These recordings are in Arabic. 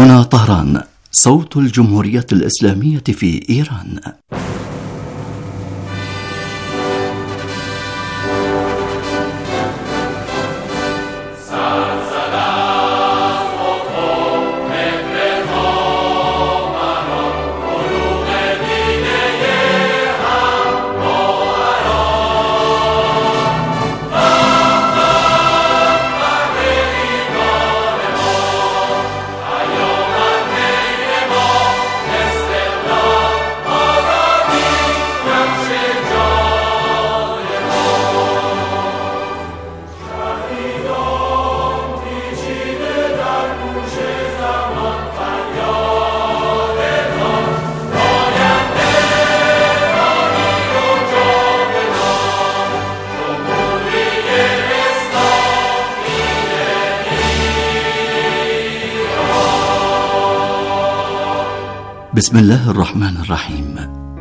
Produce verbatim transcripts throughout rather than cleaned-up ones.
هنا طهران، صوت الجمهورية الإسلامية في إيران. بسم الله الرحمن الرحيم.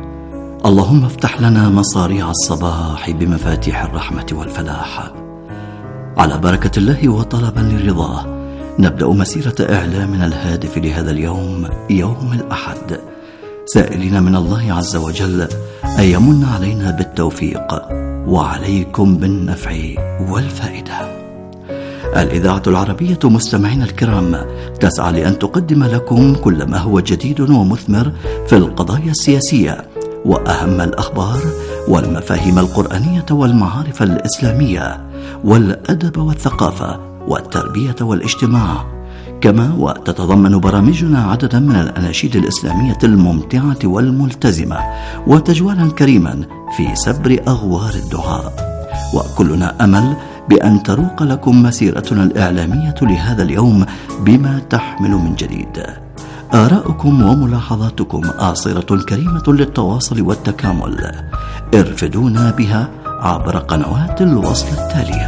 اللهم افتح لنا مصاريع الصباح بمفاتيح الرحمة والفلاح. على بركة الله وطلبا لرضاه نبدأ مسيرة إعلامنا الهادف لهذا اليوم، يوم الأحد، سائلين من الله عز وجل أن يمن علينا بالتوفيق وعليكم بالنفع والفائدة. الإذاعة العربية مستمعين الكرام تسعى لأن تقدم لكم كل ما هو جديد ومثمر في القضايا السياسية وأهم الأخبار والمفاهيم القرآنية والمعارف الإسلامية والأدب والثقافة والتربية والاجتماع، كما وتتضمن برامجنا عددا من الأناشيد الإسلامية الممتعة والملتزمة وتجوالا كريما في سبر أغوار الدعاء. وكلنا أمل بأن تروق لكم مسيرتنا الإعلامية لهذا اليوم بما تحمل من جديد. آراؤكم وملاحظاتكم آصرة كريمة للتواصل والتكامل، ارفدونا بها عبر قنوات الوصل التالية.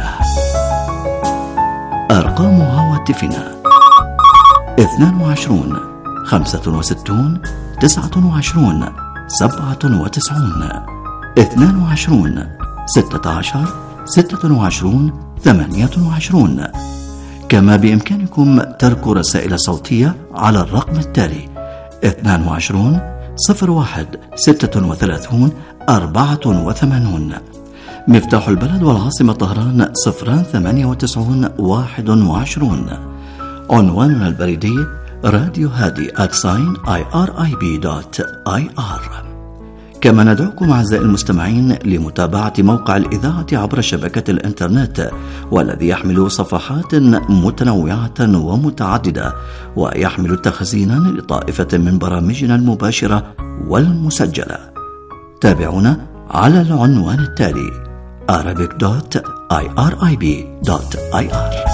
أرقام هواتفنا اثنان وعشرون خمسة وستون تسعة وعشرون سبعة وتسعون، اثنان وعشرون ستة عشر ستة وعشرون ثمانية وعشرون. كما بإمكانكم ترك رسائل صوتية على الرقم التالي اثنان وعشرون صفر واحد ستة وثلاثون أربعة وثمانون. مفتاح البلد والعاصمة طهران صفران ثمانية وتسعون واحد وعشرون. عنواننا البريدي راديو هادي آت ساين آي آر آي بي دوت آي آر. كما ندعوكم أعزائي المستمعين لمتابعة موقع الإذاعة عبر شبكة الإنترنت، والذي يحمل صفحات متنوعة ومتعددة ويحمل تخزينا لطائفة من برامجنا المباشرة والمسجلة. تابعونا على العنوان التالي arabic dot irib dot i r.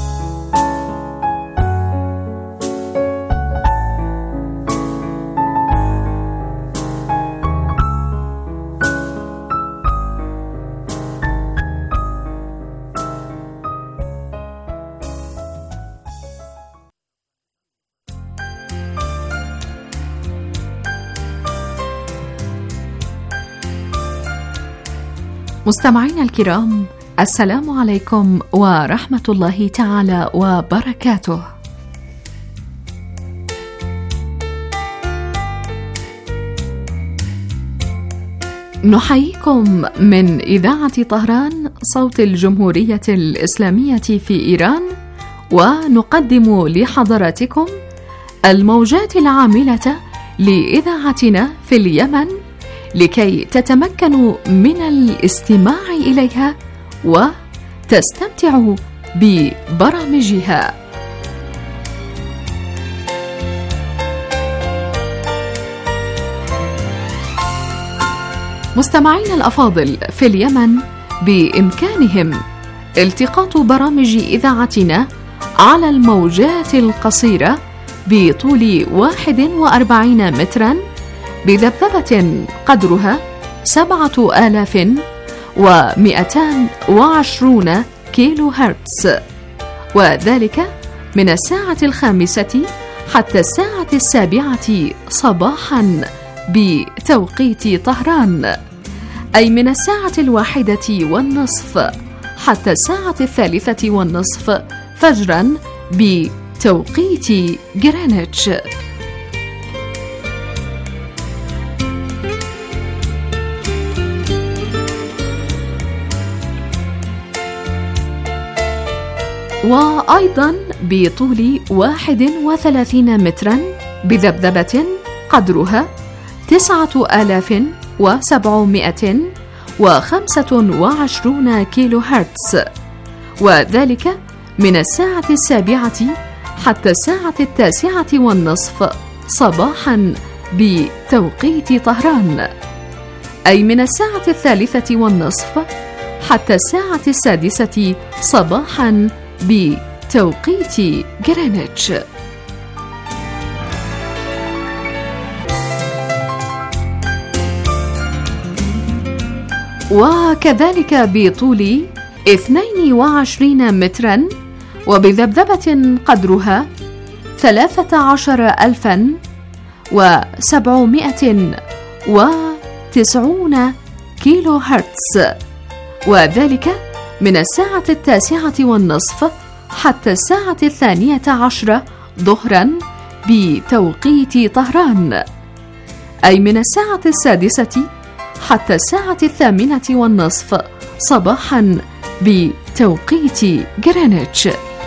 مستمعينا الكرام، السلام عليكم ورحمة الله تعالى وبركاته. نحييكم من إذاعة طهران صوت الجمهورية الإسلامية في إيران، ونقدم لحضراتكم الموجات العاملة لإذاعتنا في اليمن لكي تتمكنوا من الاستماع إليها وتستمتعوا ببرامجها. مستمعين الأفاضل، في اليمن بإمكانهم التقاط برامج إذاعتنا على الموجات القصيرة بطول واحد وأربعين متراً بذبذبة قدرها سبعة آلاف ومئتان وعشرون كيلو هرتز، وذلك من الساعة الخامسة حتى الساعة السابعة صباحا بتوقيت طهران، أي من الساعة الواحدة والنصف حتى الساعة الثالثة والنصف فجرا بتوقيت جرينتش. وأيضا بطول واحد وثلاثين مترا بذبذبة قدرها تسعة آلاف وسبعمائة وخمسة وعشرون كيلو هرتز، وذلك من الساعة السابعة حتى الساعة التاسعة والنصف صباحا بتوقيت طهران، أي من الساعة الثالثة والنصف حتى الساعة السادسة صباحا بتوقيت جرينتش. وكذلك بطول اثنين وعشرين مترا وبذبذبة قدرها ثلاثة عشر ألفا وسبعمائة وتسعون كيلو هرتز، وذلك من الساعة التاسعة والنصف حتى الساعة الثانية عشرة ظهرا بتوقيت طهران، أي من الساعة السادسة حتى الساعة الثامنة والنصف صباحا بتوقيت جرينتش.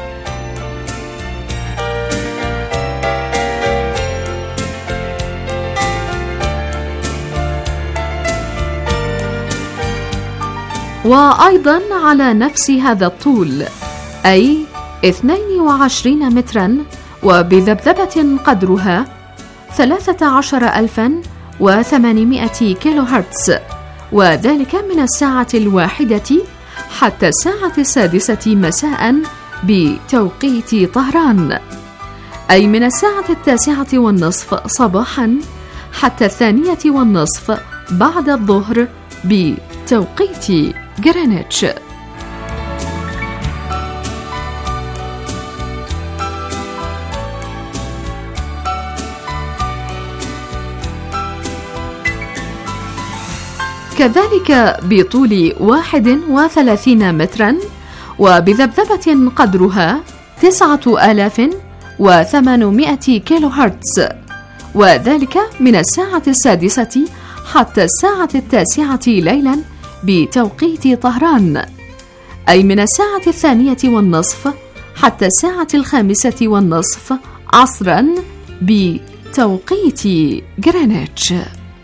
وأيضا على نفس هذا الطول، أي اثنين وعشرين مترا وبذبذبة قدرها ثلاثة عشر ألفا وثمانمائة كيلو هرتز، وذلك من الساعة الواحدة حتى الساعة السادسة مساء بتوقيت طهران، أي من الساعة التاسعة والنصف صباحا حتى الثانية والنصف بعد الظهر بتوقيت جرينتش. كذلك بطول واحد وثلاثين مترا وبذبذبة قدرها تسعة آلاف وثمانمائة كيلو هرتز، وذلك من الساعة السادسة حتى الساعة التاسعة ليلا بتوقيت طهران، أي من الساعة الثانية والنصف حتى الساعة الخامسة والنصف عصرا بتوقيت جرينتش.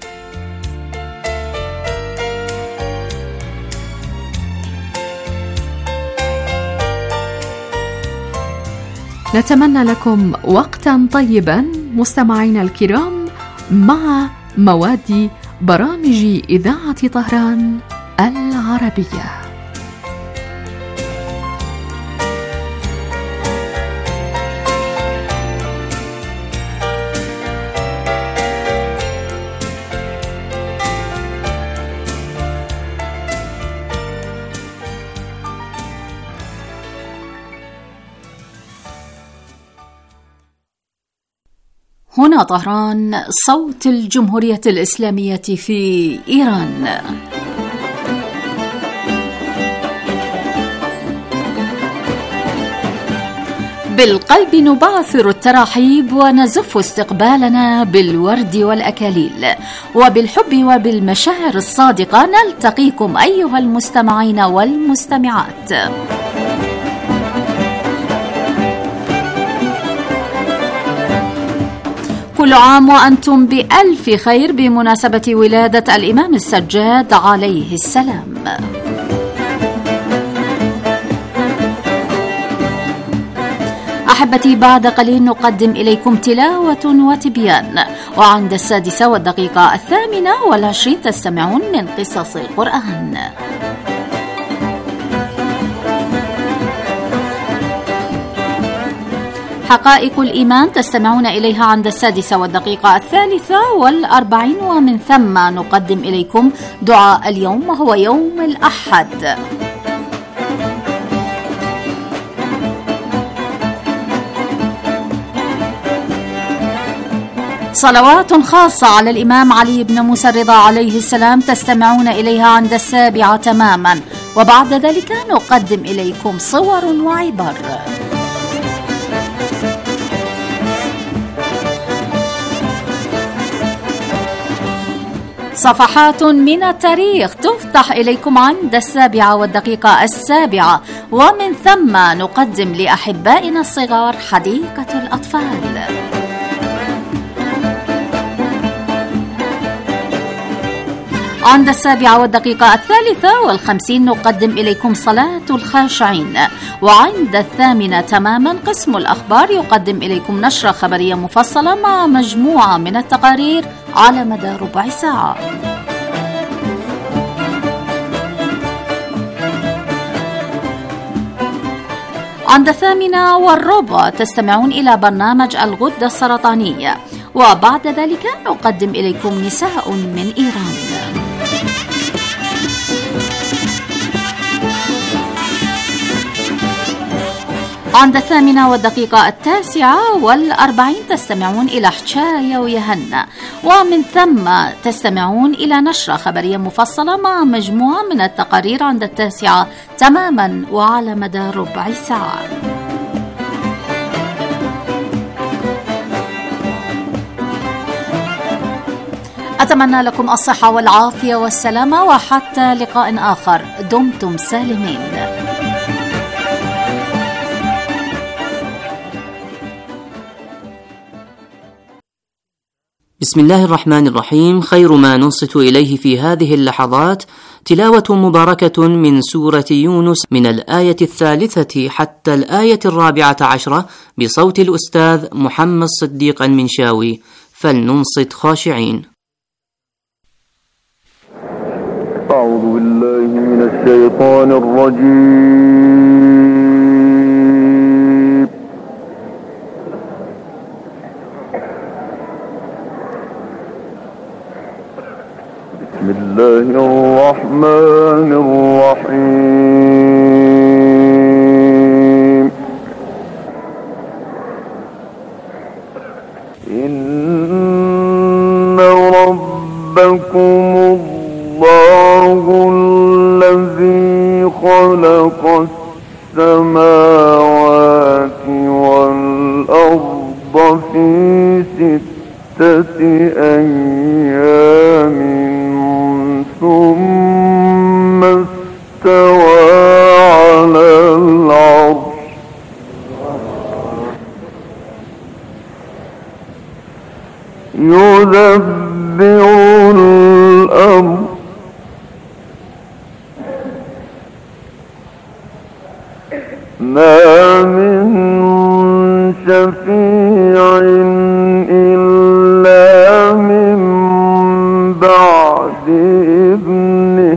نتمنى لكم وقتا طيبا مستمعينا الكرام مع مواد برامج إذاعة طهران العربية. هنا طهران، صوت الجمهورية الإسلامية في إيران. بالقلب نبعثر التراحيب ونزف استقبالنا بالورد والأكاليل، وبالحب وبالمشاعر الصادقة نلتقيكم أيها المستمعين والمستمعات. كل عام وأنتم بألف خير بمناسبة ولادة الإمام السجاد عليه السلام. أحبتي، بعد قليل نقدم إليكم تلاوة وتبيان، وعند السادسة والدقيقة الثامنة والعشرين تستمعون من قصص القرآن. حقائق الإيمان تستمعون إليها عند السادسة والدقيقة الثالثة والأربعين، ومن ثم نقدم إليكم دعاء اليوم وهو يوم الأحد. صلوات خاصة على الإمام علي بن موسى الرضا عليه السلام تستمعون إليها عند السابعة تماما، وبعد ذلك نقدم إليكم صور وعبر. صفحات من التاريخ تفتح إليكم عند السابعة والدقيقة السابعة، ومن ثم نقدم لأحبائنا الصغار حديقة الأطفال. عند السابعة والدقيقة الثالثة والخمسين نقدم إليكم صلاة الخاشعين، وعند الثامنة تماما قسم الأخبار يقدم إليكم نشرة خبرية مفصلة مع مجموعة من التقارير على مدى ربع ساعة. عند الثامنة والربع تستمعون إلى برنامج الغدة السرطانية، وبعد ذلك نقدم إليكم نساء من إيران. عند الثامنة والدقيقة التاسعة والأربعين تستمعون إلى حكاية ويهنا، ومن ثم تستمعون إلى نشرة خبرية مفصلة مع مجموعة من التقارير عند التاسعة تماما وعلى مدى ربع ساعة. أتمنى لكم الصحة والعافية والسلامة، وحتى لقاء آخر دمتم سالمين. بسم الله الرحمن الرحيم. خير ما ننصت إليه في هذه اللحظات تلاوة مباركة من سورة يونس من الآية الثالثة حتى الآية الرابعة عشرة بصوت الأستاذ محمد صديق المنشاوي، فلننصت خاشعين. أعوذ بالله من الشيطان الرجيم. بسم الله الرحمن الرحيم. إن ربكم الله الذي خلق السماوات والأرض في ستة أيام ثم استوى على العرش يدبر الأمر ما من شفيع إلا من بعد إذنه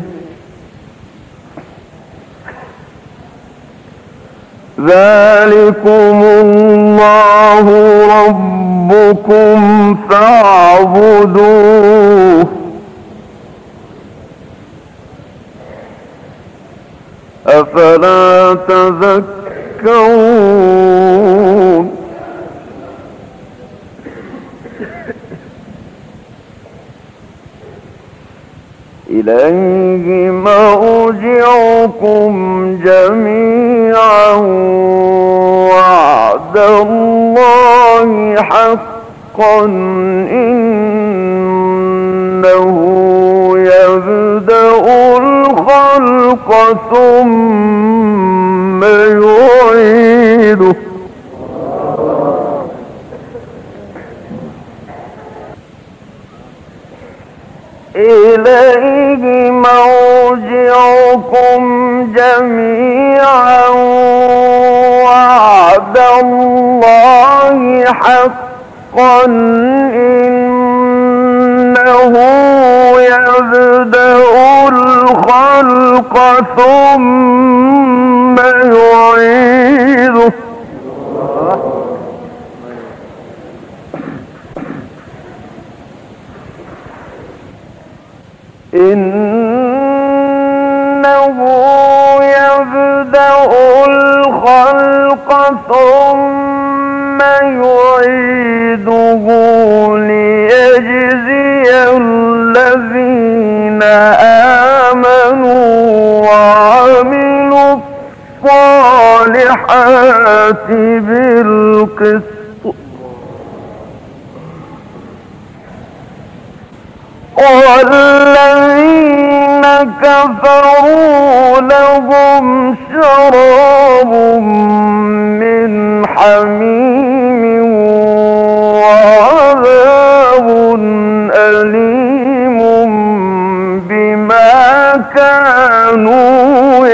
ذلكم الله ربكم فاعبدوه أفلا تذكرون إليه مرجعكم جميعا وعد الله حقا إنه يبدأ الخلق ثم يعيده إليه مرجعكم جميعا وعد الله حقا إنه يبدأ الخلق ثم يعيده إنه يبدأ الخلق ثم يعيده ليجزي الذين آمنوا وعملوا الصالحات بالقسط والذين كفروا لهم شراب من حميم وعذاب أليم بما كانوا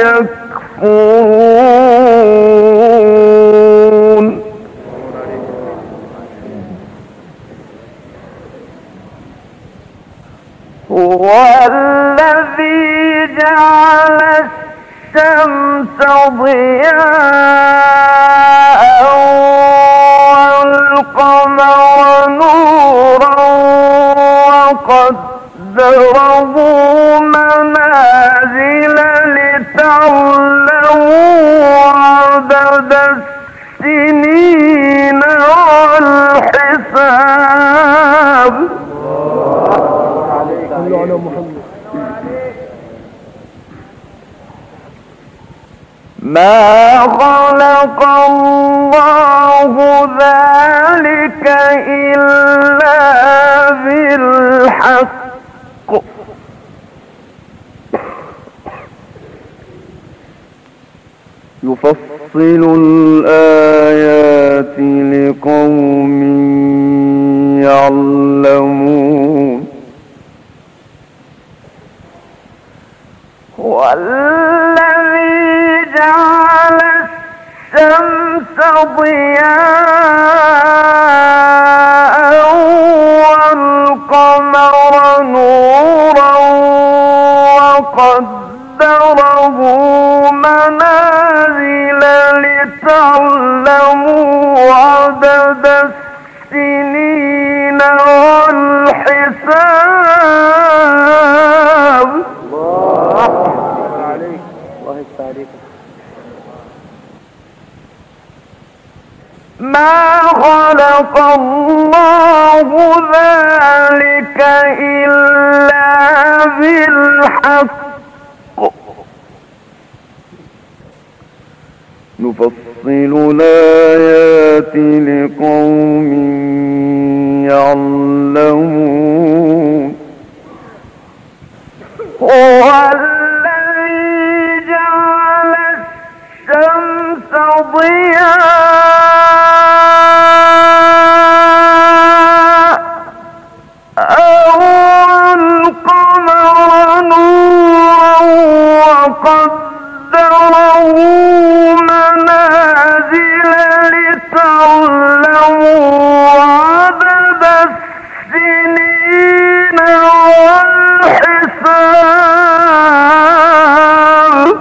يكفرون. هو الذي جعل الشمس ضياء والقمر نورا وقدره منازل لتعلموا عدد السنين والحساب. ما خلق الله ذلك إلا بالحق يفصل الآيات لقوم يعلمون. والذي جعل الشمس ضياء والقمر نورا وقدره منازل لتعلموا عدد السنين والحساب. ما خلق الله ذلك إلا بالحق نفصل الآيات لقوم يعلمون. هو الذي جعل الشمس ضياء والقمر نورا وقدره منازل لتعلموا عدد السنين والحساب.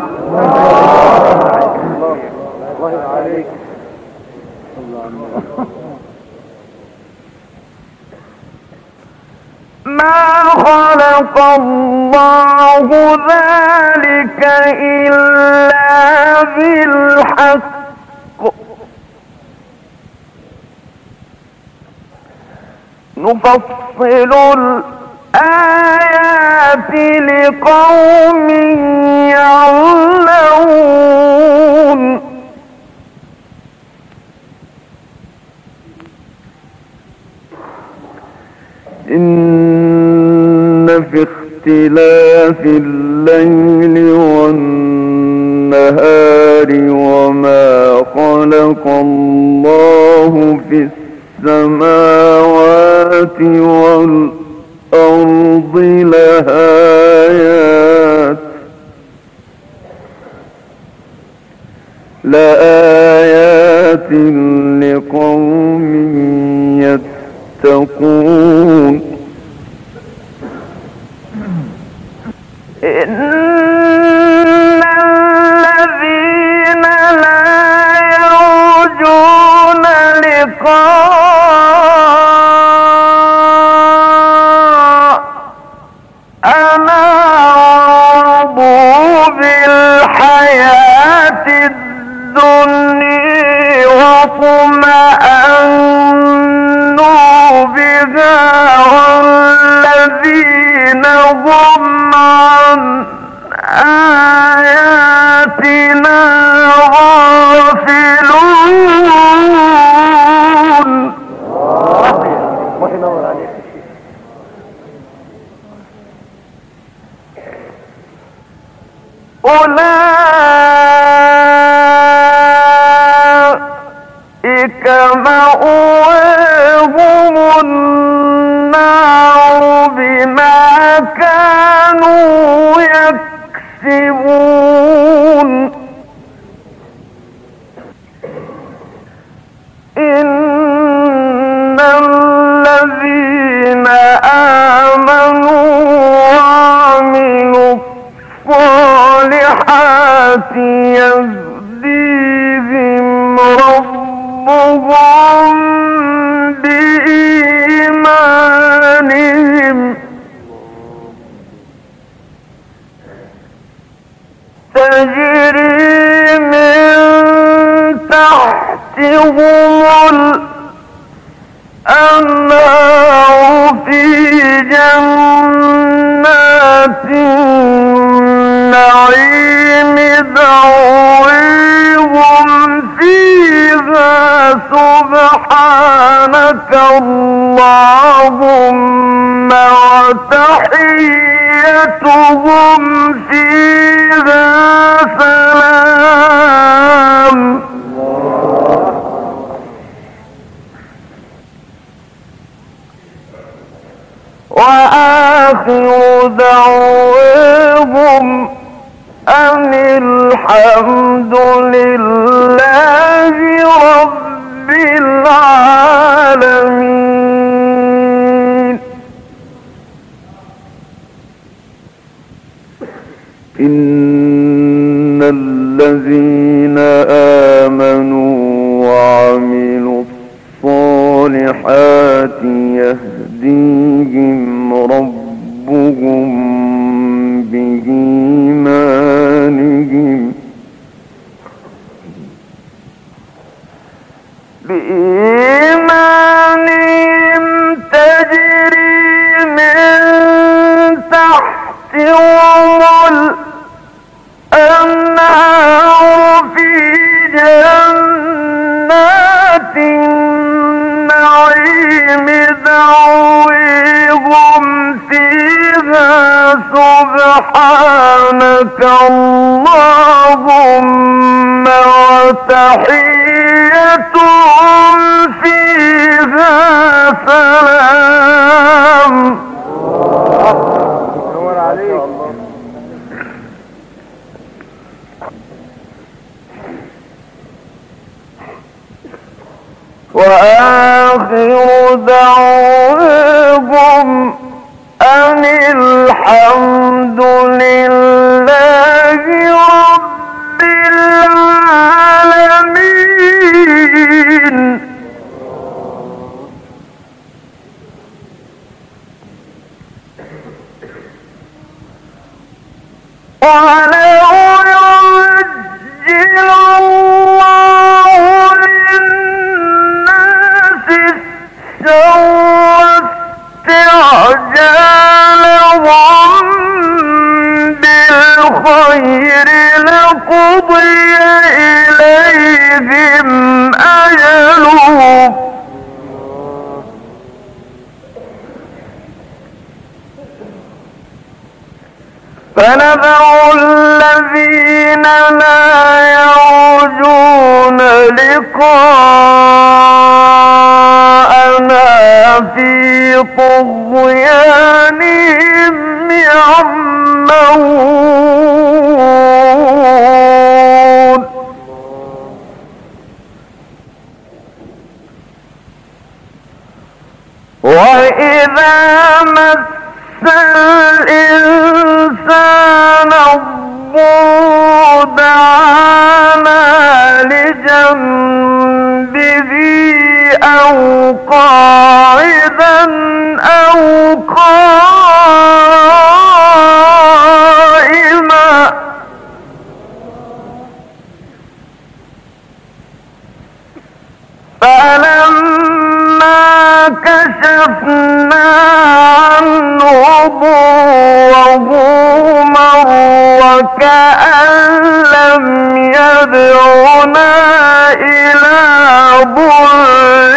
ما خلق الله ذلك إلا بالحق نفصل الآيات لقوم يعلمون. إن في اختلاف الليل والنهار وما خلق الله في السماوات والأرض لآيات لآيات لقوم يتقون. إن الذين لا يرجون لقاءنا رضوا بالحياة الدنيا وطمأنوا أولئك مأواهم النار بما كانوا يكسبون إن الذين آمنوا وعملوا الصالحات يهديهم ربهم بإيمانهم تجري من تحتهم الأنهار في جنات النعيم دعويهم فيها سبحانك اللهم وتحيتهم فيها سلام وآخر دعوهم أن الحمد لله رب العالمين. إن الذين آمنوا وعملوا الصالحات يهديهم ربهم بإيمانهم بإيمانهم تجري من تحتهم الأنهار في جنات النعيم دعويهم فيها سبحانك اللهم وتحيتهم فيها سلام. وآخر دعوهم أن الحمد لله رب العالمين. ولو يعجل الله للناس الشر استعجالهم بالخير لقضي إليهم أجلهم فنذر الذين لا يرجون لقاءنا في طغيانهم يعمهون. وإذا مس الإنسان الضر دعانا لجنبه أو قاعدا أو قائما فلما كشفنا عنه ضره مر كأن لم يدعنا إلى ضر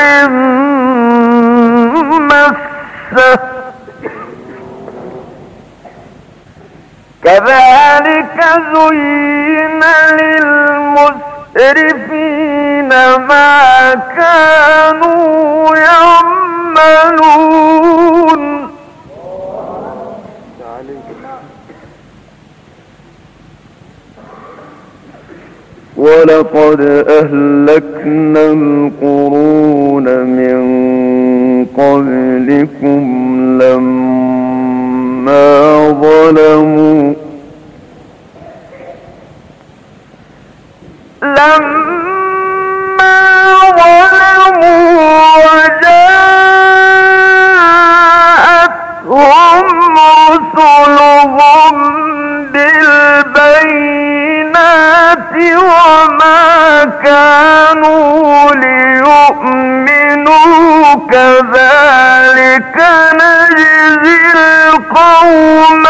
مسه كذلك زين للمسرفين ما كانوا يعملون. ولقد أهلكنا القرون من قبلكم لما ظلموا لما ظلموا وجاءتهم رسلهم بالبينات وما كانوا ليؤمنوا كذلك نجزي القوم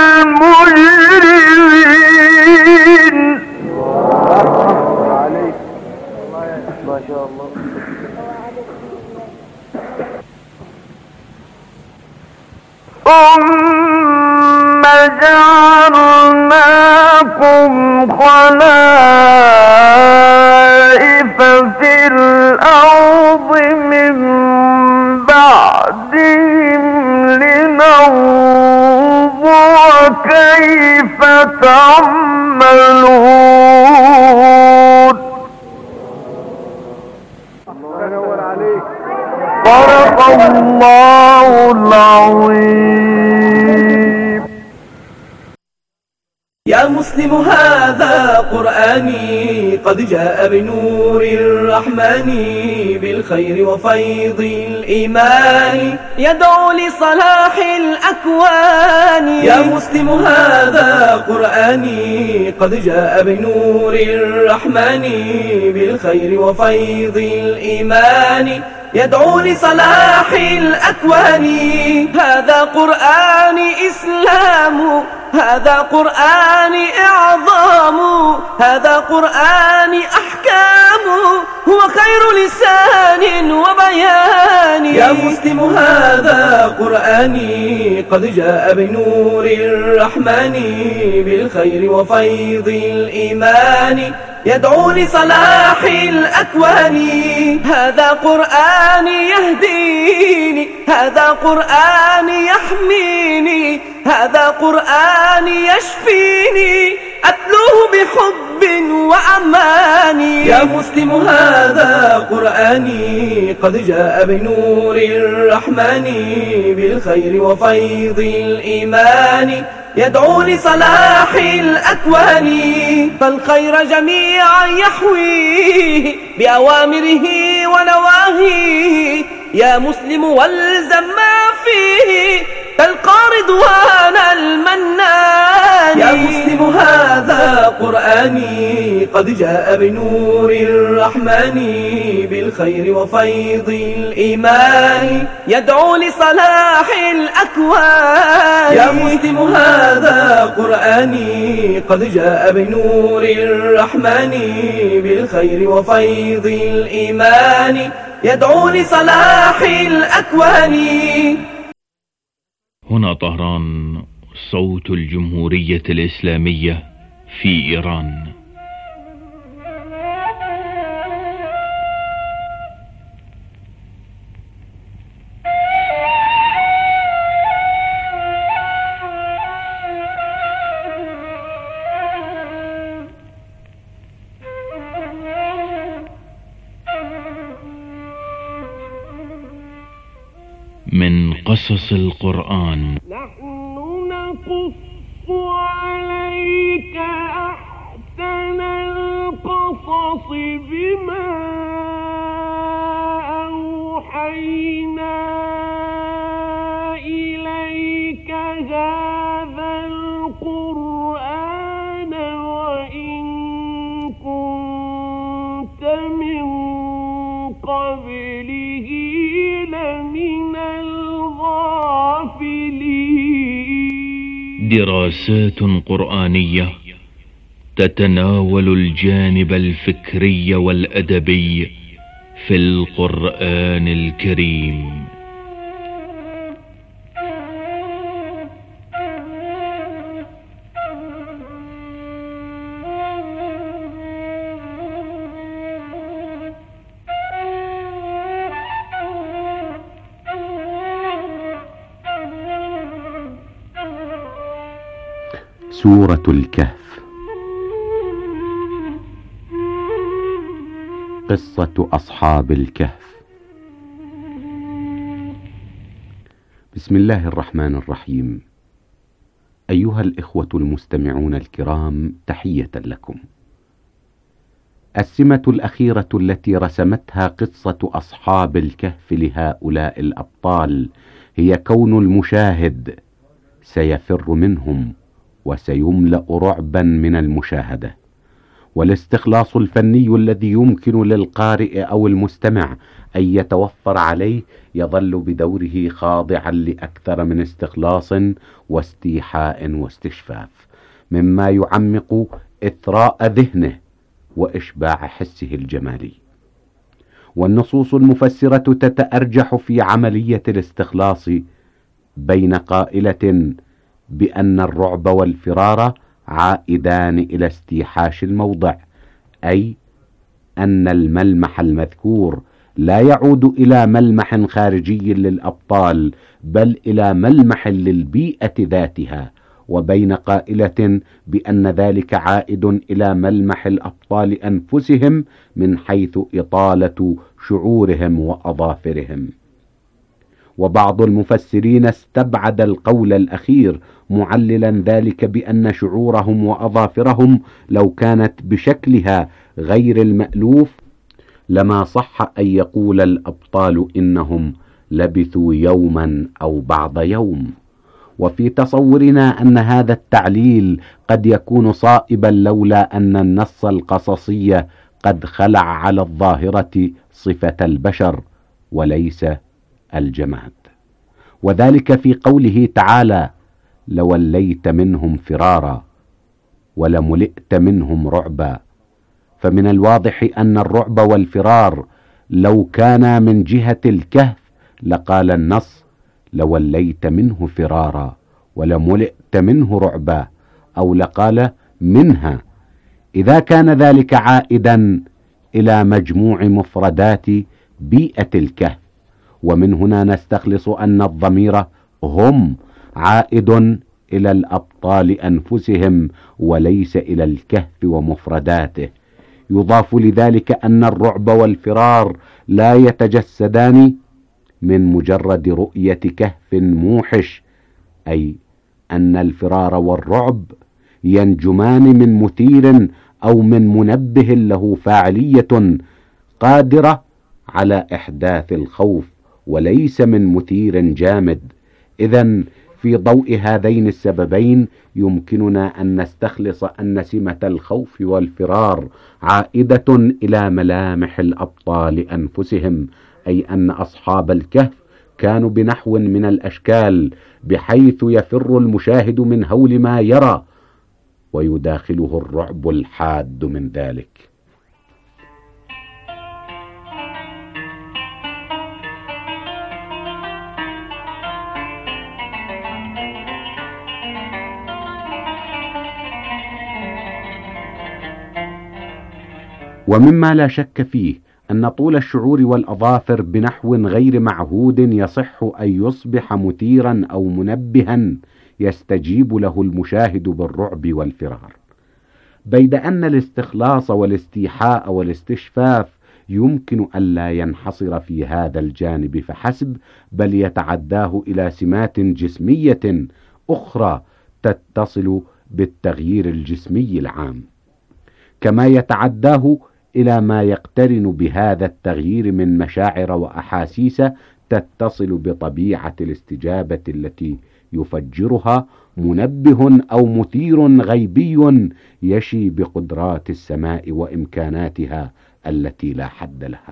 المجرمين. ما شاء الله. ثم جعلناكم خلائف في الأرض من بعدهم لننظر كيف تعملون. صدق الله العظيم. يا مسلم هذا قرآني قد جاء بنور الرحمن بالخير وفيض الإيمان يدعو لصلاح الأكوان. يا مسلم هذا قرآني قد جاء بنور الرحمن بالخير وفيض الإيمان يدعو لصلاح الأكوان. هذا قرآن إسلام، هذا قرآن إعظام، هذا قرآن أحكام، هو خير لسان وبيان. يا مسلم هذا قرآني قد جاء بنور الرحمن بالخير وفيض الإيمان يدعو لصلاح الأكوان. هذا قرآن يهديني، هذا قرآن يحميني، هذا قرآن يشفيني أتلوه بحب وأمان. يا مسلم هذا قرآني قد جاء بنور الرحمن بالخير وفيض الإيمان يدعو لصلاح الأكوان. فالخير جميعا يحويه بأوامره ونواهيه. يا مسلم والزم ما فيه تلقى رضوان المنان. يا مسلم هذا قرآني قد جاء بنور الرحمن بالخير وفيض الإيمان يدعو لصلاح الأكوان. يا مسلم هذا قرآني قد جاء بنور الرحمن بالخير وفيض الإيمان يدعو لصلاح الأكوان. هنا طهران، صوت الجمهورية الإسلامية في إيران. من قصص القرآن. نحن نقص عليك أحسن القصص بما أوحينا إليك هذا القرآن وإن كنت من قبله لمن دراسات قرآنية تتناول الجانب الفكري والأدبي في القرآن الكريم. سورة الكهف. قصة أصحاب الكهف. بسم الله الرحمن الرحيم. أيها الإخوة المستمعون الكرام، تحية لكم. السمة الأخيرة التي رسمتها قصة أصحاب الكهف لهؤلاء الأبطال هي كون المشاهد سيفر منهم وسيملأ رعبا من المشاهدة، والاستخلاص الفني الذي يمكن للقارئ أو المستمع أن يتوفر عليه يظل بدوره خاضعا لأكثر من استخلاص واستيحاء واستشفاف، مما يعمق إثراء ذهنه وإشباع حسه الجمالي. والنصوص المفسرة تتأرجح في عملية الاستخلاص بين قائلة بأن الرعب والفرار عائدان إلى استيحاش الموضع، أي أن الملمح المذكور لا يعود إلى ملمح خارجي للأبطال بل إلى ملمح للبيئة ذاتها، وبين قائلة بأن ذلك عائد إلى ملمح الأبطال أنفسهم من حيث إطالة شعورهم وأظافرهم. وبعض المفسرين استبعد القول الأخير، معللا ذلك بأن شعورهم وأظافرهم لو كانت بشكلها غير المألوف لما صح أن يقول الأبطال إنهم لبثوا يوما أو بعض يوم. وفي تصورنا أن هذا التعليل قد يكون صائبا لولا أن النص القصصي قد خلع على الظاهرة صفة البشر وليس الجماد، وذلك في قوله تعالى: لوليت منهم فرارا ولملئت منهم رعبا. فمن الواضح أن الرعب والفرار لو كان من جهة الكهف لقال النص: لوليت منه فرارا ولملئت منه رعبا، أو لقال منها، إذا كان ذلك عائدا إلى مجموع مفردات بيئة الكهف. ومن هنا نستخلص أن الضمير هم عائد إلى الأبطال أنفسهم وليس إلى الكهف ومفرداته. يضاف لذلك أن الرعب والفرار لا يتجسدان من مجرد رؤية كهف موحش، أي أن الفرار والرعب ينجمان من مثير أو من منبه له فاعلية قادرة على إحداث الخوف، وليس من مثير جامد. إذن في ضوء هذين السببين يمكننا أن نستخلص أن سمة الخوف والفرار عائدة إلى ملامح الأبطال أنفسهم، أي أن أصحاب الكهف كانوا بنحو من الأشكال بحيث يفر المشاهد من هول ما يرى ويداخله الرعب الحاد من ذلك. ومما لا شك فيه أن طول الشعور والأظافر بنحو غير معهود يصح أن يصبح مثيرا أو منبها يستجيب له المشاهد بالرعب والفرار، بيد أن الاستخلاص والاستيحاء والاستشفاف يمكن ألا ينحصر في هذا الجانب فحسب، بل يتعداه إلى سمات جسمية أخرى تتصل بالتغيير الجسمي العام، كما يتعداه إلى ما يقترن بهذا التغيير من مشاعر وأحاسيس تتصل بطبيعة الاستجابة التي يفجرها منبه أو مثير غيبي يشي بقدرات السماء وإمكاناتها التي لا حد لها.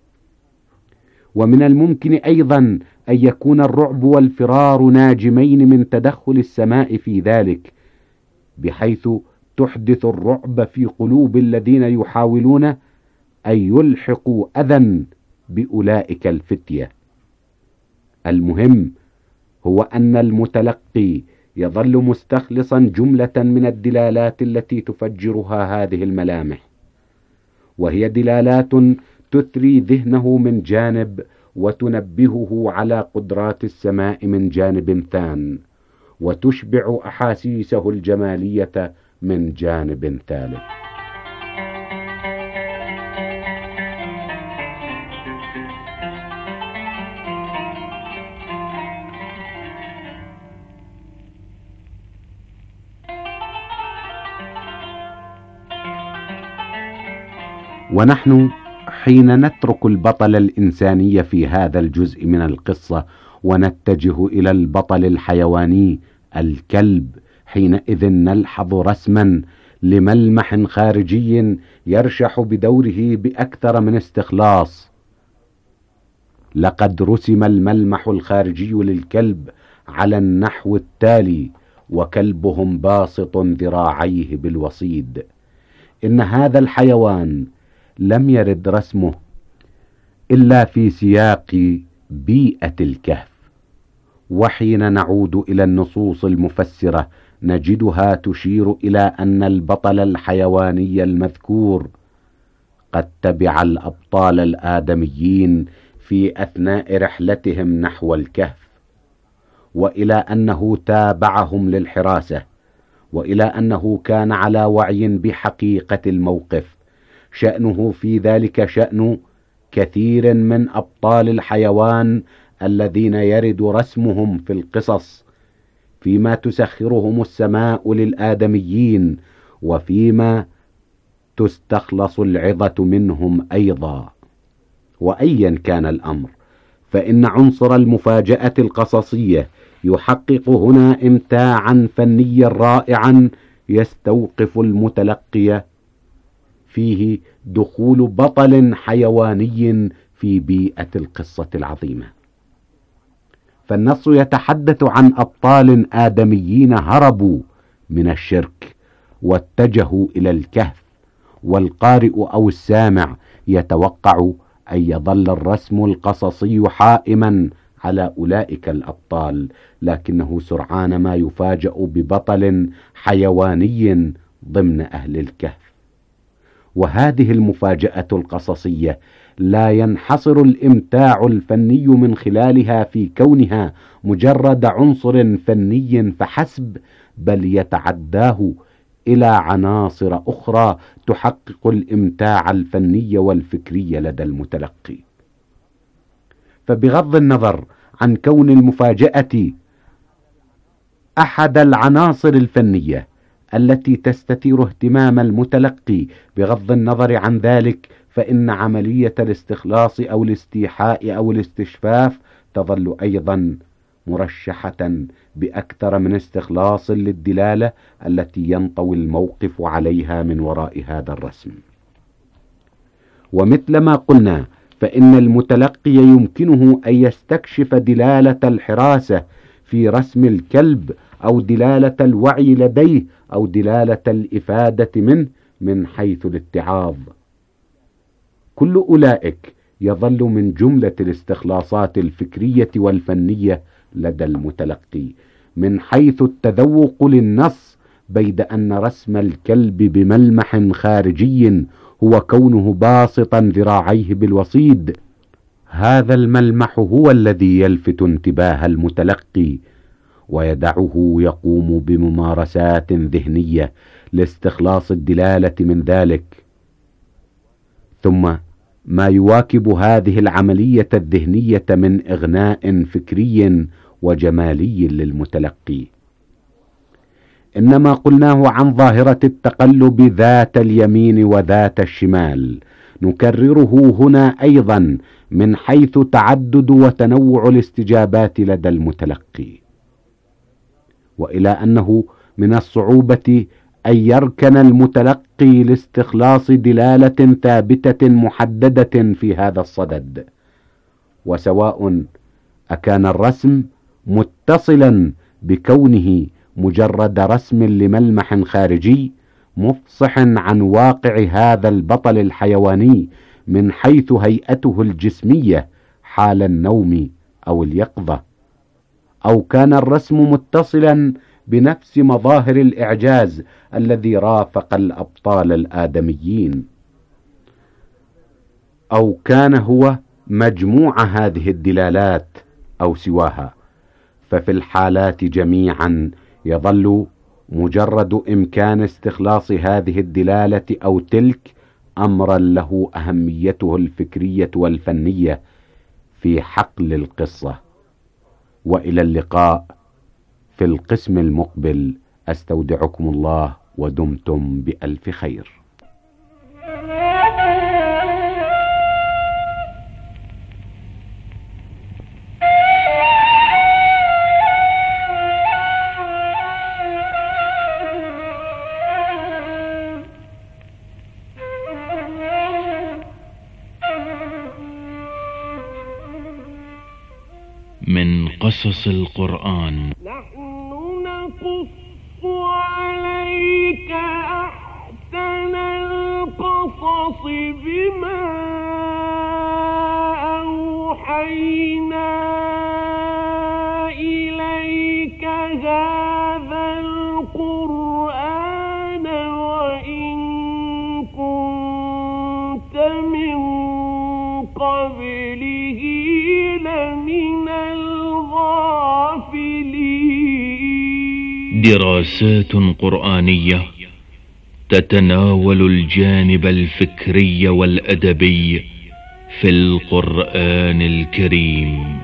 ومن الممكن أيضا أن يكون الرعب والفرار ناجمين من تدخل السماء في ذلك، بحيث تحدث الرعب في قلوب الذين يحاولون أن يلحقوا أذى بأولئك الفتية. المهم هو أن المتلقي يظل مستخلصا جملة من الدلالات التي تفجرها هذه الملامح، وهي دلالات تثري ذهنه من جانب وتنبهه على قدرات السماء من جانب ثان، وتشبع أحاسيسه الجمالية من جانب ثالث. ونحن حين نترك البطل الإنساني في هذا الجزء من القصة ونتجه إلى البطل الحيواني الكلب، حينئذ نلحظ رسما لملمح خارجي يرشح بدوره بأكثر من استخلاص. لقد رسم الملمح الخارجي للكلب على النحو التالي: وكلبهم باسط ذراعيه بالوصيد. إن هذا الحيوان لم يرد رسمه إلا في سياق بيئة الكهف، وحين نعود إلى النصوص المفسرة نجدها تشير إلى أن البطل الحيواني المذكور قد تبع الأبطال الآدميين في أثناء رحلتهم نحو الكهف، وإلى أنه تابعهم للحراسة، وإلى أنه كان على وعي بحقيقة الموقف. شأنه في ذلك شأن كثير من أبطال الحيوان الذين يرد رسمهم في القصص، فيما تسخرهم السماء للآدميين، وفيما تستخلص العظة منهم أيضا. وأيا كان الأمر، فإن عنصر المفاجأة القصصية يحقق هنا إمتاعا فنيا رائعا يستوقف المتلقي فيه دخول بطل حيواني في بيئة القصة العظيمة. فالنص يتحدث عن أبطال آدميين هربوا من الشرك واتجهوا إلى الكهف، والقارئ أو السامع يتوقع أن يظل الرسم القصصي حائما على أولئك الأبطال، لكنه سرعان ما يفاجأ ببطل حيواني ضمن أهل الكهف. وهذه المفاجأة القصصية لا ينحصر الإمتاع الفني من خلالها في كونها مجرد عنصر فني فحسب، بل يتعداه إلى عناصر أخرى تحقق الإمتاع الفني والفكري لدى المتلقي. فبغض النظر عن كون المفاجأة أحد العناصر الفنية التي تستثير اهتمام المتلقي، بغض النظر عن ذلك فإن عملية الاستخلاص أو الاستيحاء أو الاستشفاف تظل أيضا مرشحة بأكثر من استخلاص للدلالة التي ينطوي الموقف عليها من وراء هذا الرسم. ومثل ما قلنا، فإن المتلقي يمكنه أن يستكشف دلالة الحراسة في رسم الكلب، أو دلالة الوعي لديه، أو دلالة الإفادة منه من حيث الاتعاظ. كل أولئك يظل من جملة الاستخلاصات الفكرية والفنية لدى المتلقي من حيث التذوق للنص، بيد أن رسم الكلب بملمح خارجي هو كونه باسطا ذراعيه بالوصيد. هذا الملمح هو الذي يلفت انتباه المتلقي ويدعه يقوم بممارسات ذهنية لاستخلاص الدلالة من ذلك. ثم ما يواكب هذه العملية الذهنية من إغناء فكري وجمالي للمتلقي. إنما قلناه عن ظاهرة التقلب ذات اليمين وذات الشمال نكرره هنا أيضا من حيث تعدد وتنوع الاستجابات لدى المتلقي، وإلى أنه من الصعوبة أن يركن المتلقي لاستخلاص دلالة ثابتة محددة في هذا الصدد، وسواء أكان الرسم متصلا بكونه مجرد رسم لملمح خارجي مفصح عن واقع هذا البطل الحيواني من حيث هيئته الجسمية حال النوم أو اليقظة، أو كان الرسم متصلا بنفس مظاهر الإعجاز الذي رافق الأبطال الآدميين، أو كان هو مجموع هذه الدلالات أو سواها. ففي الحالات جميعا يظل مجرد إمكان استخلاص هذه الدلالة أو تلك أمرا له أهميته الفكرية والفنية في حقل القصة. وإلى اللقاء في القسم المقبل، أستودعكم الله ودمتم بألف خير. من قصص القرآن. نحن نقص عليك أحسن القصص بما أوحينا إليك هذا القرآن وإن كنت من قبله لمن الغافلين. دراسات قرآنية تتناول الجانب الفكري والأدبي في القرآن الكريم.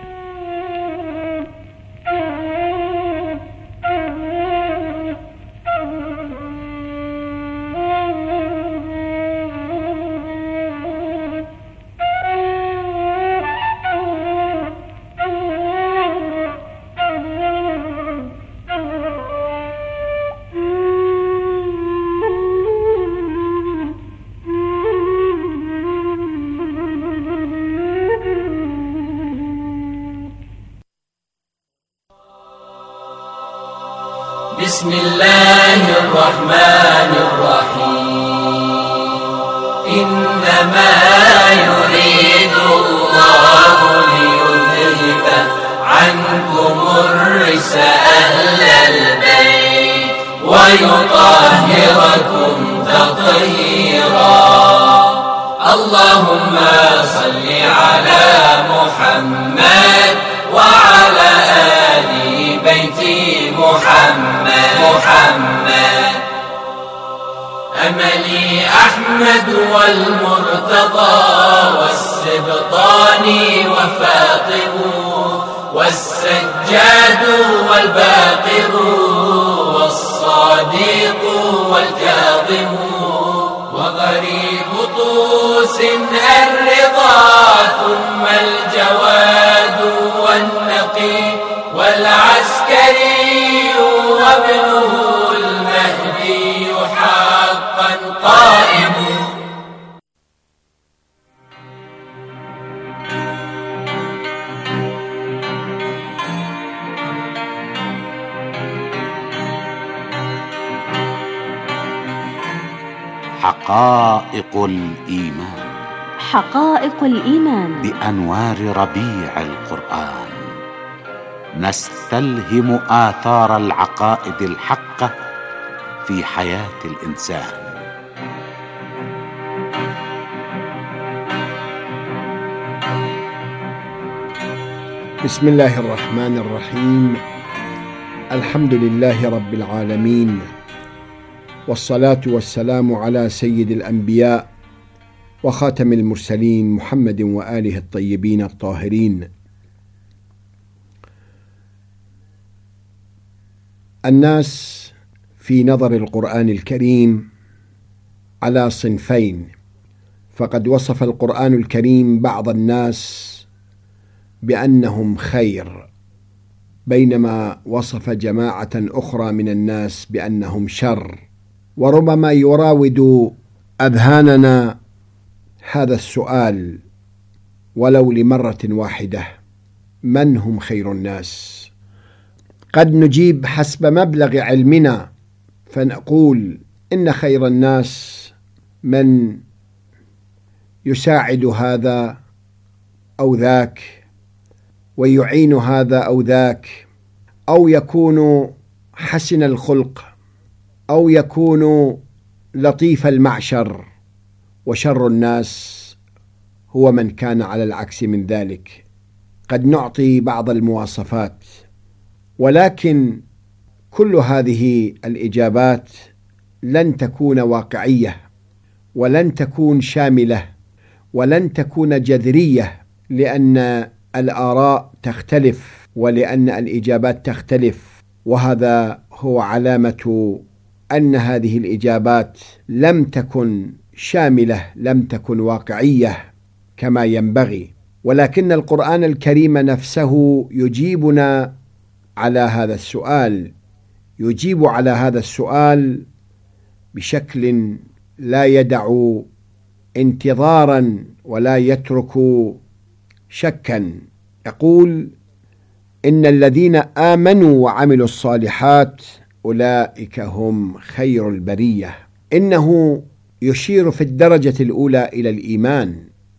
بسم الله الرحمن الرحيم. إنما يريد الله ليذهب عنكم الرجس أهل البيت ويطهركم تطهيرا. اللهم صل على محمد وعلى آل بيت محمد محمد. أملي أحمد والمرتضى والسبطان وفاطم والسجاد والباقر والصادق والكاظم وغريب طوس الرضا ثم الجواد والنقي والعسكري وابنه المهدي حقا قائم. حقائق الإيمان. حقائق الإيمان بأنوار ربيع القرآن نستلهم آثار العقائد الحقة في حياة الإنسان. بسم الله الرحمن الرحيم. الحمد لله رب العالمين، والصلاة والسلام على سيد الأنبياء وخاتم المرسلين محمد وآله الطيبين الطاهرين. الناس في نظر القرآن الكريم على صنفين، فقد وصف القرآن الكريم بعض الناس بأنهم خير، بينما وصف جماعة أخرى من الناس بأنهم شر. وربما يراود أذهاننا هذا السؤال ولو لمرة واحدة: من هم خير الناس؟ قد نجيب حسب مبلغ علمنا فنقول إن خير الناس من يساعد هذا أو ذاك ويعين هذا أو ذاك، أو يكون حسن الخلق، أو يكون لطيف المعشر. وشر الناس هو من كان على العكس من ذلك. قد نعطي بعض المواصفات ولكن كل هذه الإجابات لن تكون واقعية، ولن تكون شاملة، ولن تكون جذرية، لأن الآراء تختلف، ولأن الإجابات تختلف، وهذا هو علامة أن هذه الإجابات لم تكن شاملة، لم تكن واقعية كما ينبغي. ولكن القرآن الكريم نفسه يجيبنا على هذا السؤال، يجيب على هذا السؤال بشكل لا يدع انتظارا ولا يترك شكا. يقول: إن الذين آمنوا وعملوا الصالحات أولئك هم خير البرية. إنه يشير في الدرجة الأولى إلى الإيمان،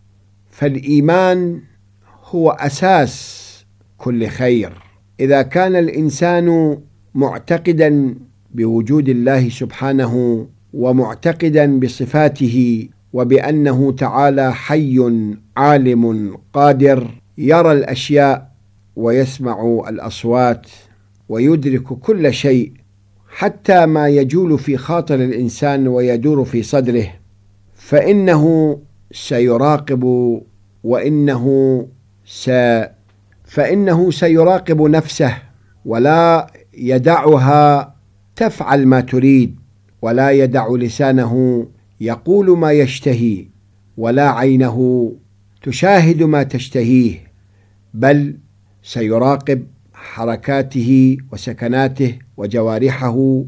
فالإيمان هو أساس كل خير. إذا كان الإنسان معتقدا بوجود الله سبحانه، ومعتقدا بصفاته، وبأنه تعالى حي عالم قادر يرى الأشياء ويسمع الأصوات ويدرك كل شيء، حتى ما يجول في خاطر الإنسان ويدور في صدره، فإنه سيراقب وإنه س فإنه سيراقب نفسه، ولا يدعها تفعل ما تريد، ولا يدع لسانه يقول ما يشتهي، ولا عينه تشاهد ما تشتهيه، بل سيراقب حركاته وسكناته وجوارحه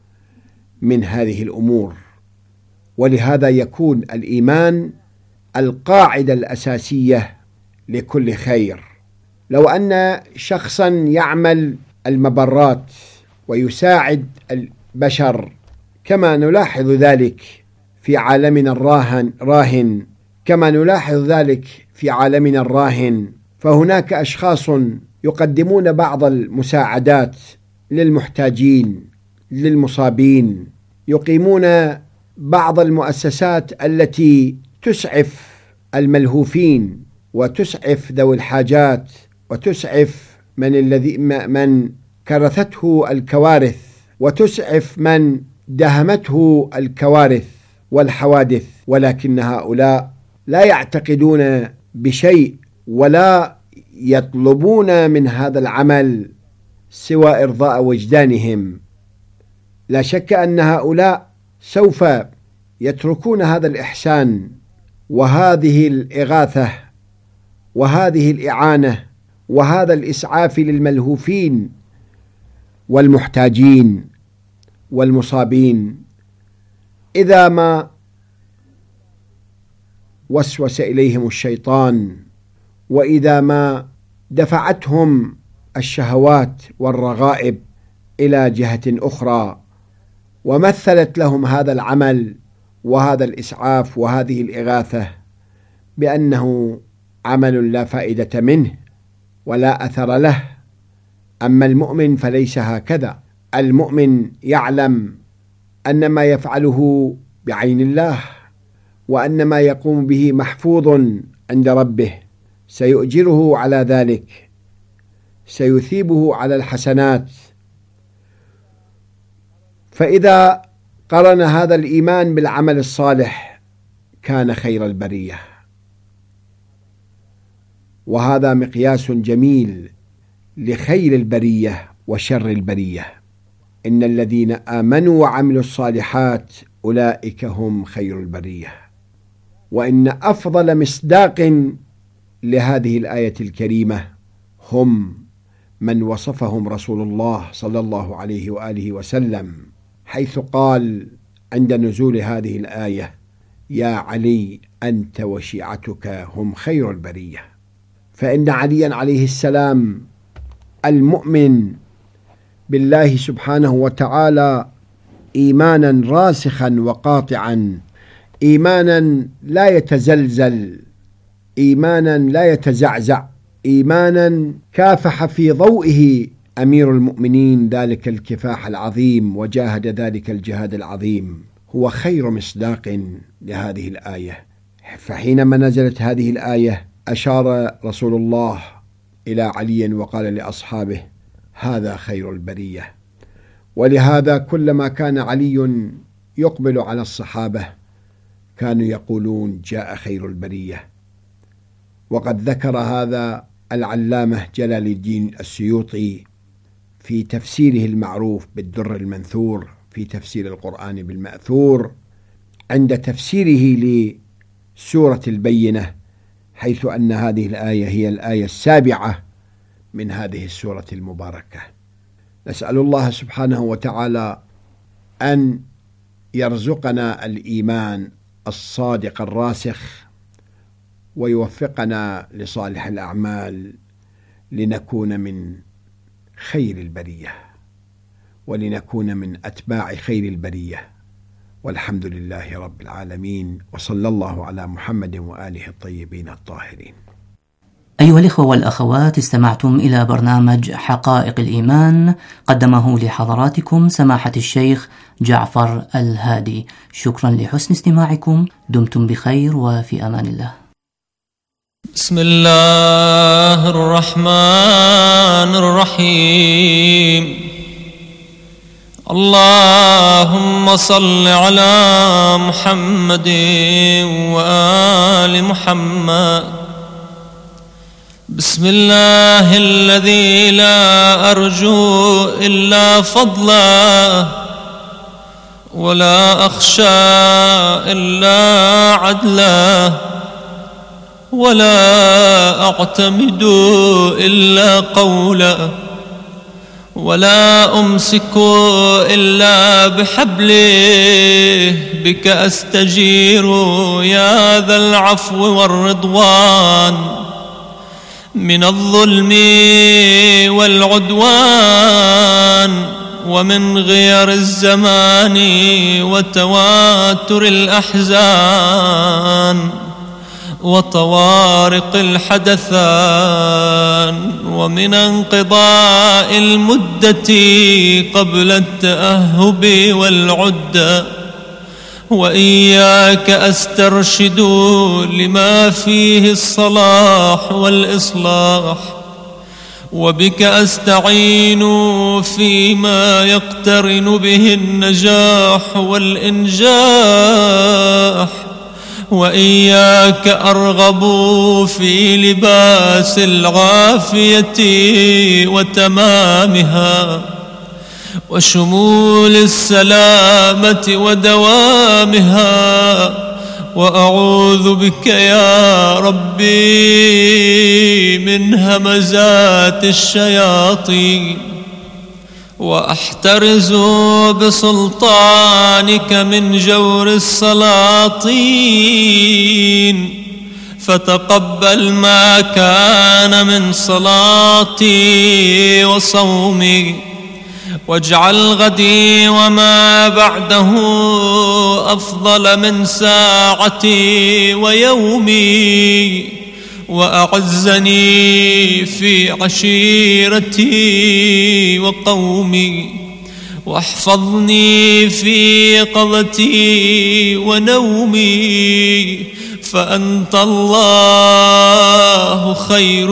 من هذه الأمور. ولهذا يكون الإيمان القاعدة الأساسية لكل خير. لو أن شخصا يعمل المبرات ويساعد البشر كما نلاحظ ذلك في عالمنا الراهن راهن كما نلاحظ ذلك في عالمنا الراهن فهناك أشخاص يقدمون بعض المساعدات للمحتاجين للمصابين، يقيمون بعض المؤسسات التي تسعف الملهوفين وتسعف ذوي الحاجات وتسعف من الذي من كرثته الكوارث وتسعف من دهمته الكوارث والحوادث. ولكن هؤلاء لا يعتقدون بشيء ولا يطلبون من هذا العمل سوى إرضاء وجدانهم. لا شك أن هؤلاء سوف يتركون هذا الإحسان وهذه الإغاثة وهذه الإعانة وهذا الإسعاف للملهوفين والمحتاجين والمصابين إذا ما وسوس إليهم الشيطان، وإذا ما دفعتهم الشهوات والرغائب إلى جهة أخرى ومثلت لهم هذا العمل وهذا الإسعاف وهذه الإغاثة بأنه عمل لا فائدة منه ولا أثر له. أما المؤمن فليس هكذا. المؤمن يعلم أن ما يفعله بعين الله، وأن ما يقوم به محفوظ عند ربه، سيؤجره على ذلك، سيثيبه على الحسنات. فإذا قرن هذا الإيمان بالعمل الصالح كان خير البرية. وهذا مقياس جميل لخير البرية وشر البرية. إن الذين آمنوا وعملوا الصالحات أولئك هم خير البرية. وإن أفضل مصداق لهذه الآية الكريمة هم من وصفهم رسول الله صلى الله عليه وآله وسلم، حيث قال عند نزول هذه الآية: يا علي أنت وشيعتك هم خير البرية. فإن عليا عليه السلام المؤمن بالله سبحانه وتعالى إيمانا راسخا وقاطعا، إيمانا لا يتزلزل، إيمانا لا يتزعزع، إيمانا كافح في ضوئه أمير المؤمنين ذلك الكفاح العظيم وجاهد ذلك الجهاد العظيم، هو خير مصداق لهذه الآية. فحينما نزلت هذه الآية أشار رسول الله إلى علي وقال لأصحابه: هذا خير البرية. ولهذا كلما كان علي يقبل على الصحابة كانوا يقولون جاء خير البرية. وقد ذكر هذا العلامة جلال الدين السيوطي في تفسيره المعروف بالدر المنثور في تفسير القرآن بالمأثور عند تفسيره لسورة البينة، حيث أن هذه الآية هي الآية السابعة من هذه السورة المباركة. نسأل الله سبحانه وتعالى أن يرزقنا الإيمان الصادق الراسخ ويوفقنا لصالح الأعمال لنكون من خير البرية ولنكون من أتباع خير البرية، والحمد لله رب العالمين، وصلى الله على محمد وآله الطيبين الطاهرين. أيها الإخوة والأخوات، استمعتم إلى برنامج حقائق الإيمان قدمه لحضراتكم سماحة الشيخ جعفر الهادي. شكرا لحسن استماعكم، دمتم بخير وفي أمان الله. بسم الله الرحمن الرحيم. اللهم صل على محمد وآل محمد. بسم الله الذي لا أرجو إلا فضله ولا أخشى إلا عدله ولا أعتمد إلا قوله ولا أمسك إلا بحبله. بك أستجير يا ذا العفو والرضوان من الظلم والعدوان ومن غير الزمان وتواتر الأحزان وطوارق الحدثان ومن انقضاء المدة قبل التأهب والعدة. وإياك أسترشد لما فيه الصلاح والإصلاح، وبك أستعين فيما يقترن به النجاح والإنجاح. وإياك أرغب في لباس العافية وتمامها وشمول السلامة ودوامها. وأعوذ بك يا ربي من همزات الشياطين، وأحترز بسلطانك من جور السلاطين. فتقبل ما كان من صلاتي وصومي، واجعل غدي وما بعده أفضل من ساعتي ويومي. وأعزني في عشيرتي وقومي، واحفظني في يقظتي ونومي. فأنت الله خير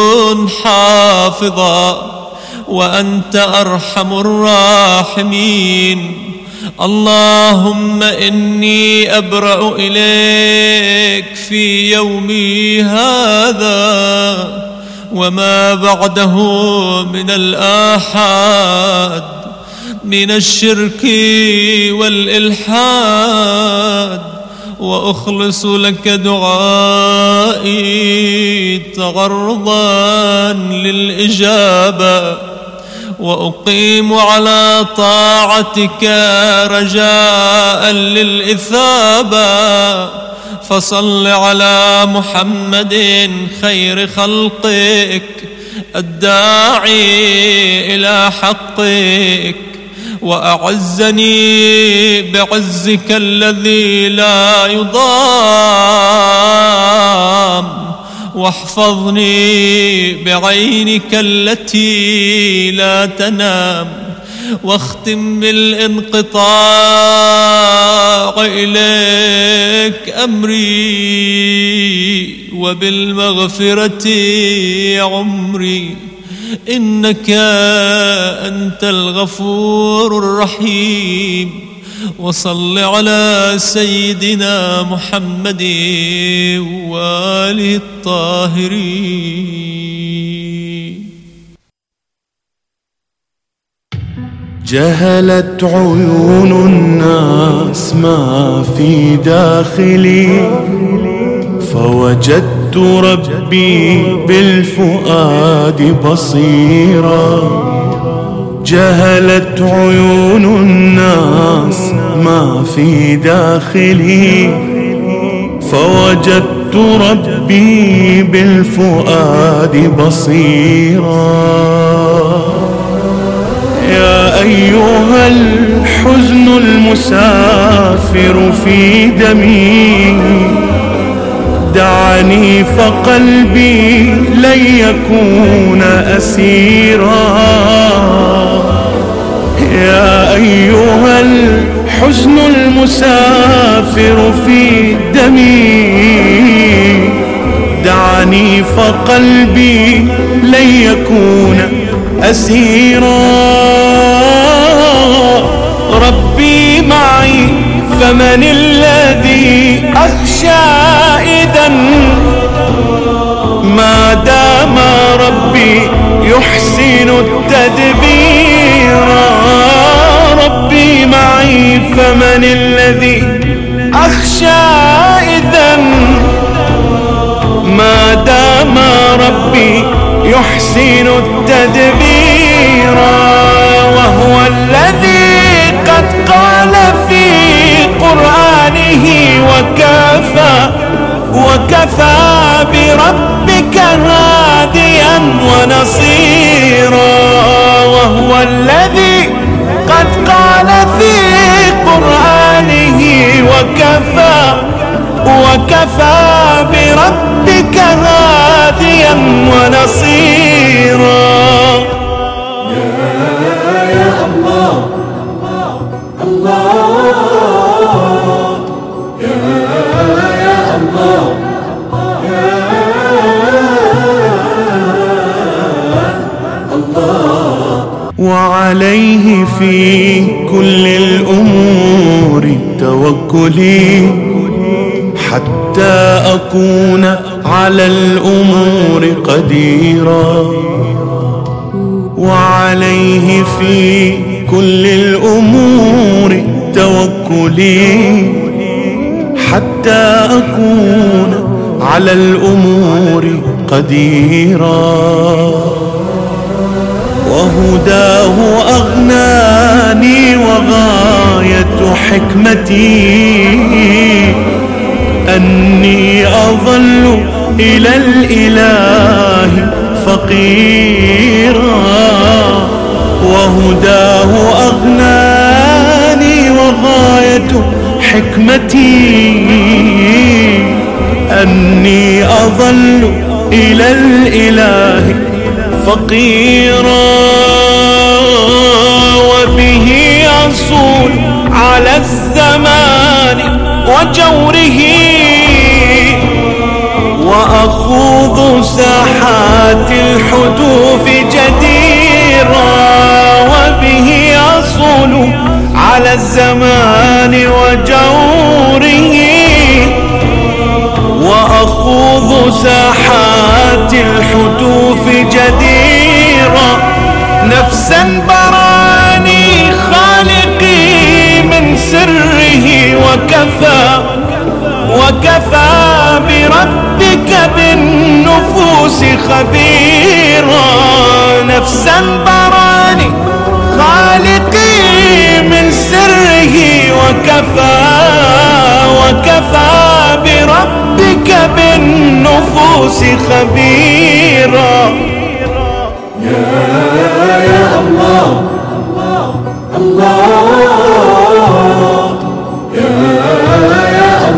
حافظا، وأنت أرحم الراحمين. اللهم إني أبرأ إليك في يومي هذا وما بعده من الآحاد، من الشرك والإلحاد، وأخلص لك دعائي تغرضا للإجابة، وأقيم على طاعتك رجاء للإثابة. فصل على محمد خير خلقك الداعي إلى حقك، وأعزني بعزك الذي لا يضام، واحفظني بعينك التي لا تنام. واختم بالانقطاع إليك أمري، وبالمغفرة عمري، إنك أنت الغفور الرحيم. وصل على سيدنا محمد وآله الطاهرين. جهلت عيون الناس ما في داخلي، فوجدت ربي بالفؤاد بصيرا. جهلت عيون الناس ما في داخلي، فوجدت ربي بالفؤاد بصيرا. يا أيها الحزن المسافر في دمي، دعني فقلبي لن يكون أسيرا. يا أيها الحزن المسافر في دمي، دعني فقلبي لن يكون أسيرا. ربي معي فمن الذي أخشى إذن، ما دام ربي يحسن التدبير. ربي معي فمن الذي أخشى إذن، ما دام ربي يحسن التدبير. وهو الذي قد قال في قرآنه وكفى وكفى بربك هاديا ونصيرا. وهو الذي قد قال في قرآنه وكفى وكفى بربك هاديا ونصيرا. يا يا الله الله يا يا الله يا الله. وعليه في كل الأمور توكلي، حتى أكون على الأمور قديرا. وعليه في كل الأمور توكلي، حتى أكون على الأمور قديرا. وهداه أغناني وغاية حكمتي، أني أظل إلى الإله فقيرا. وهداه أغناني وغاية حكمتي، أني أظل إلى الإله فقيرا. وبه أصول على الزمان وجوره، وأخوض ساحات الحدوث جديرا. وبه أصول على الزمان وجوره، وأخوض ساحات الحدوث جديرا. نفسا براني خالقي من سره وكفى وكفى بربك بالنفوس خبيرا. نفسا براني خالقي من سره وكفى وكفى بربك بالنفوس خبيرا. يا يا الله